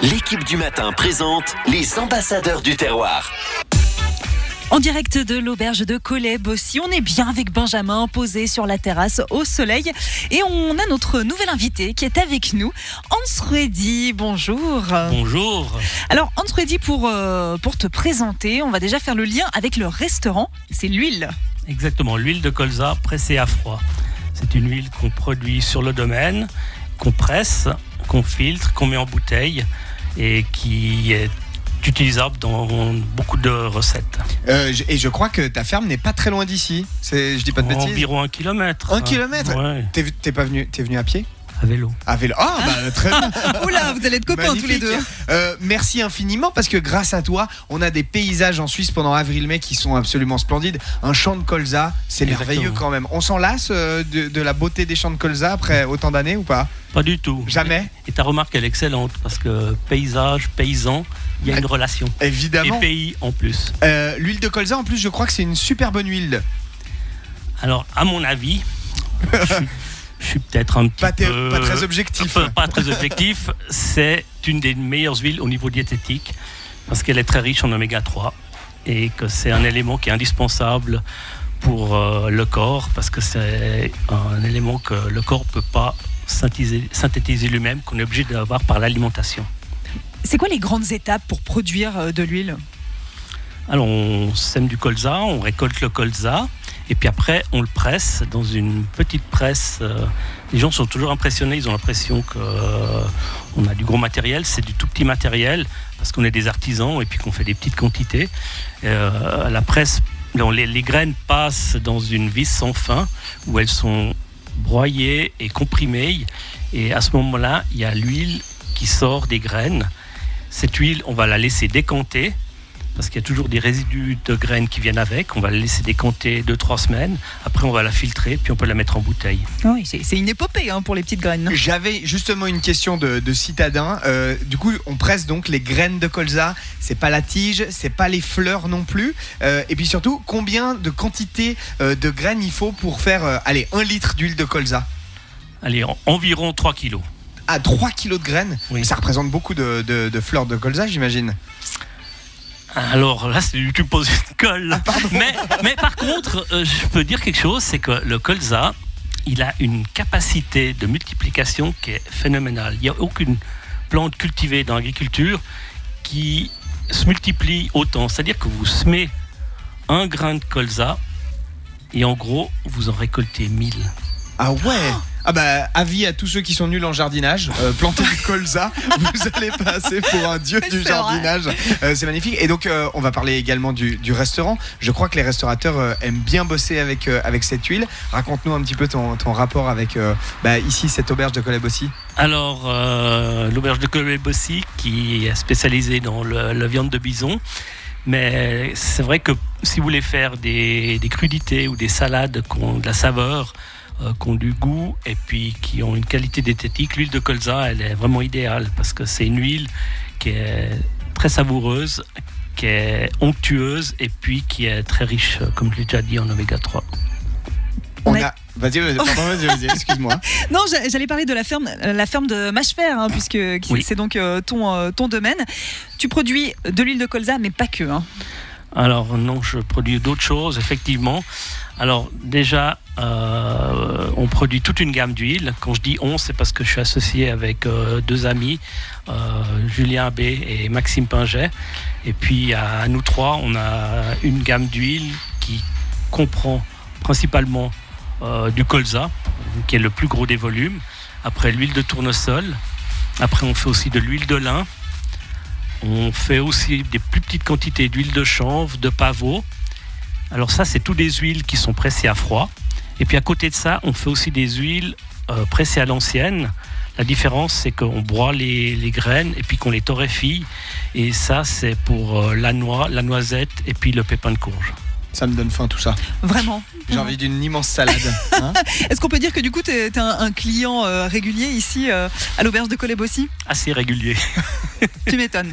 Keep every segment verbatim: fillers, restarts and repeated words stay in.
l'équipe du matin présente les ambassadeurs du terroir. En direct de l'auberge de Collet-Bossy, on est bien avec Benjamin, posé sur la terrasse au soleil. Et on a notre nouvel invité qui est avec nous, Hans Ruedi. Bonjour. Bonjour. Alors Hans Ruedi, pour, euh, pour te présenter, on va déjà faire le lien avec le restaurant, c'est l'huile. Exactement, l'huile de colza pressée à froid. C'est une huile qu'on produit sur le domaine, qu'on presse, qu'on filtre, qu'on met en bouteille et qui est utilisable dans beaucoup de recettes. Euh, et je crois que ta ferme n'est pas très loin d'ici. C'est, je dis pas de bêtises. Environ un kilomètre. Un kilomètre. Ouais. T'es, t'es pas venu, t'es venu à pied? À vélo. À vélo. Ah, bah très bien. Oula, vous allez être copains Magnifique. tous les deux. Euh, merci infiniment parce que grâce à toi, on a des paysages en Suisse pendant avril-mai qui sont absolument splendides. Un champ de colza, c'est Exactement. merveilleux quand même. On s'en lasse euh, de, de la beauté des champs de colza après autant d'années ou pas? Pas du tout. Jamais. Et ta remarque, elle est excellente parce que paysage, paysan, il y a une relation. Évidemment. Et pays en plus. Euh, l'huile de colza, en plus, je crois que c'est une super bonne huile. Alors, à mon avis, je suis, je suis peut-être un petit Pas, t'es- peu... pas très objectif. Pas, pas très objectif. C'est une des meilleures huiles au niveau diététique parce qu'elle est très riche en oméga trois et que c'est un élément qui est indispensable pour euh, le corps parce que c'est un élément que le corps ne peut pas synthétiser, synthétiser lui-même, qu'on est obligé d'avoir par l'alimentation. C'est quoi les grandes étapes pour produire euh, de l'huile ? Alors on sème du colza, on récolte le colza et puis après on le presse dans une petite presse. Euh, les gens sont toujours impressionnés, ils ont l'impression qu'on euh, a du gros matériel, c'est du tout petit matériel parce qu'on est des artisans et puis qu'on fait des petites quantités. Euh, la presse, non, les, les graines passent dans une vis sans fin où elles sont broyées et comprimées et à ce moment-là il y a l'huile qui sort des graines. Cette huile, on va la laisser décanter parce qu'il y a toujours des résidus de graines qui viennent avec. On va la laisser décanter deux trois semaines. Après, on va la filtrer, puis on peut la mettre en bouteille. Oui, c'est, c'est une épopée hein, pour les petites graines. J'avais justement une question de, de citadin. Euh, du coup, on presse donc les graines de colza. C'est pas la tige, c'est pas les fleurs non plus. Euh, et puis surtout, combien de quantité euh, de graines il faut pour faire, euh, allez, un litre d'huile de colza? Allez, en, environ trois kilos. À trois kilos de graines. Oui. Ça représente beaucoup de, de, de fleurs de colza, j'imagine. Alors là, c'est, tu me poses une colle. Ah, pardon. Mais, mais par contre, euh, je peux dire quelque chose, c'est que le colza, il a une capacité de multiplication qui est phénoménale. Il n'y a aucune plante cultivée dans l'agriculture qui se multiplie autant. C'est-à-dire que vous semez un grain de colza et en gros, vous en récoltez mille. Ah ouais. Ah bah, avis à tous ceux qui sont nuls en jardinage, euh, plantez du colza, vous allez passer pour un dieu du C'est jardinage. Euh, c'est magnifique. Et donc, euh, on va parler également du, du restaurant. Je crois que les restaurateurs euh, aiment bien bosser avec, euh, avec cette huile. Raconte-nous un petit peu ton, ton rapport avec euh, bah, ici, cette auberge de Collet-Bossy. Alors, euh, l'auberge de Collet-Bossy, qui est spécialisée dans le, la viande de bison. Mais c'est vrai que si vous voulez faire des, des crudités ou des salades qui ont de la saveur, euh, qui ont du goût et puis qui ont une qualité diététique, l'huile de colza, elle est vraiment idéale parce que c'est une huile qui est très savoureuse, qui est onctueuse et puis qui est très riche, comme je l'ai déjà dit, en oméga trois. On On a... Vas-y, vas-y, pardon, vas-y, vas-y, excuse-moi. Non, j'a- j'allais parler de la ferme, la ferme de Mâchefer, hein, puisque qui- Oui. c'est donc euh, ton, euh, ton domaine. Tu produis de l'huile de colza, mais pas que. Hein. Alors non, je produis d'autres choses, effectivement. Alors déjà, euh, on produit toute une gamme d'huiles. Quand je dis on, c'est parce que je suis associé avec euh, deux amis, euh, Julien Abbé et Maxime Pinget. Et puis à nous trois, on a une gamme d'huiles qui comprend principalement euh, du colza, qui est le plus gros des volumes. Après l'huile de tournesol. Après on fait aussi de l'huile de lin. On fait aussi des plus petites quantités d'huile de chanvre, de pavot. Alors ça, c'est toutes des huiles qui sont pressées à froid. Et puis à côté de ça, on fait aussi des huiles euh, pressées à l'ancienne. La différence, c'est qu'on broie les, les graines et puis qu'on les torréfie. Et ça, c'est pour euh, la noix, la noisette et puis le pépin de courge. Ça me donne faim tout ça. Vraiment. J'ai envie d'une immense salade. Hein. Est-ce qu'on peut dire que du coup, tu es un, un client euh, régulier ici euh, à l'auberge de Collet-Bossy ? Assez régulier. Tu m'étonnes.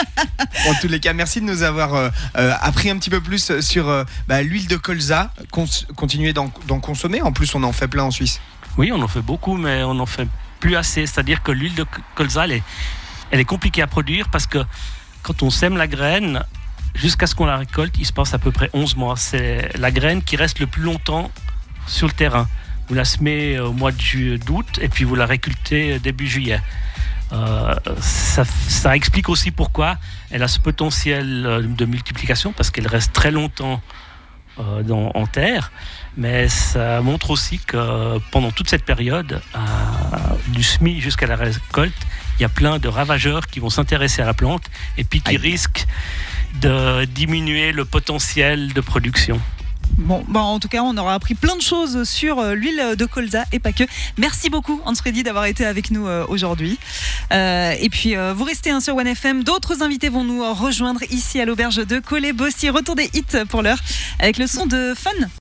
En tous les cas, merci de nous avoir euh, euh, appris un petit peu plus sur euh, bah, l'huile de colza. Cons- continuez d'en, d'en consommer. En plus, on en fait plein en Suisse. Oui, on en fait beaucoup, mais on en fait plus assez. C'est-à-dire que l'huile de colza, elle est elle est compliquée à produire parce que quand on sème la graine, jusqu'à ce qu'on la récolte, il se passe à peu près onze mois. C'est la graine qui reste le plus longtemps sur le terrain. Vous la semez au mois de ju- d'août et puis vous la récoltez début juillet. Euh, ça, ça explique aussi pourquoi elle a ce potentiel de multiplication, parce qu'elle reste très longtemps euh, dans, en terre. Mais ça montre aussi que pendant toute cette période, euh, du semis jusqu'à la récolte, il y a plein de ravageurs qui vont s'intéresser à la plante et puis qui Aïe. risquent de diminuer le potentiel de production. Bon, bah en tout cas, on aura appris plein de choses sur euh, l'huile de colza et pas que. Merci beaucoup, Hans-Freddy, d'avoir été avec nous euh, aujourd'hui. Euh, et puis, euh, vous restez hein, sur One F M. D'autres invités vont nous rejoindre ici à l'auberge de Collet-Bossy. Retour des hits pour l'heure avec le son de Fun.